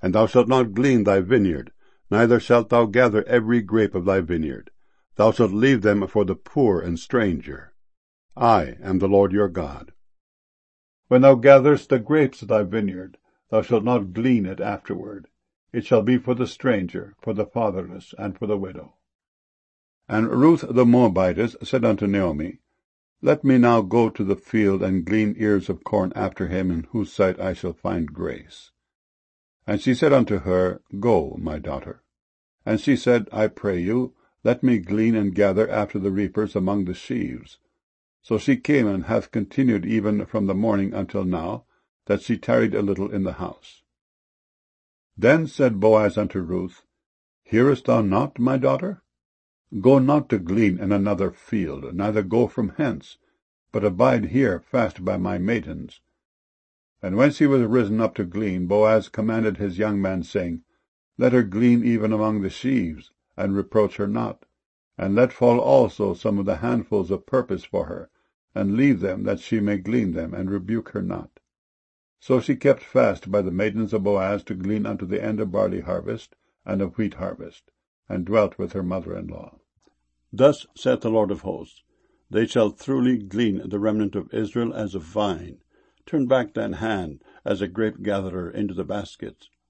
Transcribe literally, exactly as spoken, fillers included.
And thou shalt not glean thy vineyard, neither shalt thou gather every grape of thy vineyard. Thou shalt leave them for the poor and stranger. I am the Lord your God. When thou gatherest the grapes of thy vineyard, thou shalt not glean it afterward. It shall be for the stranger, for the fatherless, and for the widow. And Ruth the Moabitess said unto Naomi, Let me now go to the field and glean ears of corn after him in whose sight I shall find grace. And she said unto her, Go, my daughter. And she said, I pray you, let me glean and gather after the reapers among the sheaves. So she came and hath continued even from the morning until now, that she tarried a little in the house. Then said Boaz unto Ruth, Hearest thou not, my daughter? Go not to glean in another field, neither go from hence, but abide here fast by my maidens. And when she was risen up to glean, Boaz commanded his young man, saying, Let her glean even among the sheaves, and reproach her not. And let fall also some of the handfuls of purpose for her, and leave them, that she may glean them, and rebuke her not. So she kept fast by the maidens of Boaz to glean unto the end of barley harvest, and of wheat harvest, and dwelt with her mother-in-law. Thus saith the Lord of hosts, They shall truly glean the remnant of Israel as a vine. Turn back thine hand as a grape-gatherer into the baskets,